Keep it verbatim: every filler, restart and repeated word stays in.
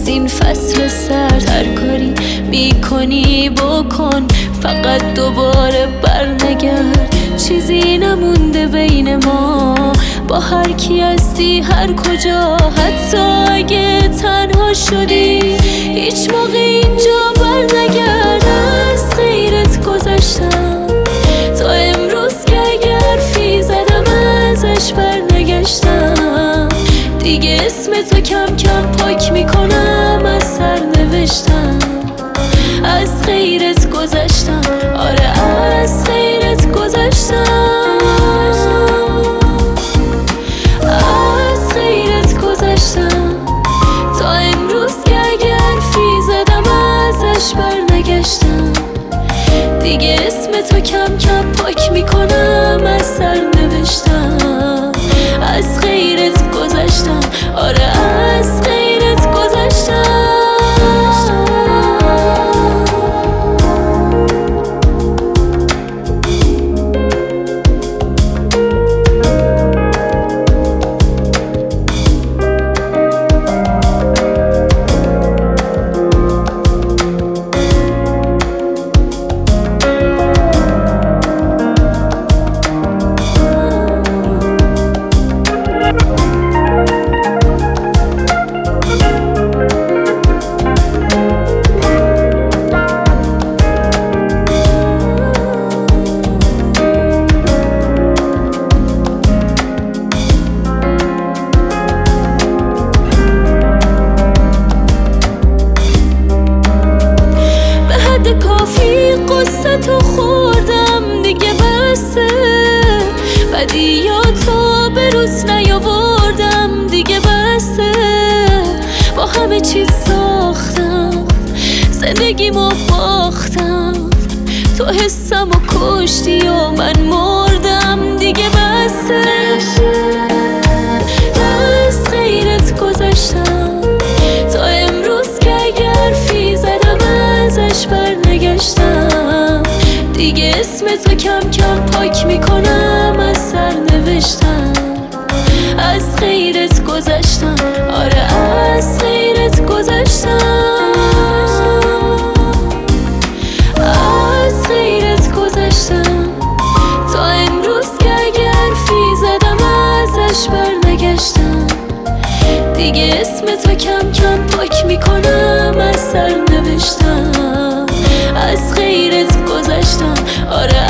این فصل سرد هر کاری میکنی بکن، فقط دوباره برنگرد. چیزی نمونده بین ما، با هر کی هستی هر کجا، حتی اگه تنها شدی هیچ موقع اینجا برنگرد. از غیرت گذشتم تا امروز که اگه حرفی زدم ازش برنگشتم. دیگه اسم تو کم کم پاک میکنم از سرنوشتم. از غیرت گذشتم، آره از غیرت گذشتم. از غیرت گذشتم تا امروز که اگه حرفی زدم ازش برنگشتم. دیگه اسم تو کم کم پاک میکنم از سرنوشتم. از غیرت گذشتم، آره از غیرت گذشتم. کافی قصه تو خوردم دیگه بسه، بدی یا تو به روز نیاوردم دیگه بسه. با همه چیز ساختم زندگیمو باختم، تو حسمو کشتی و من مردم دیگه بسه. از غیرت گذشتم تا امروز که اگه حرفی زدم ازش برنگشتم. دیگه اسم تو کم کم پاک میکنم از سرنوشتم. از غیرت گذشتم، آره از غیرت گذشتم. از غیرت گذشتم تا امروز که اگه حرفی زدم ازش برنگشتم. دیگه اسم تو کم کم پاک میکنم از سرنوشتم. از غیرت گذشتم، آره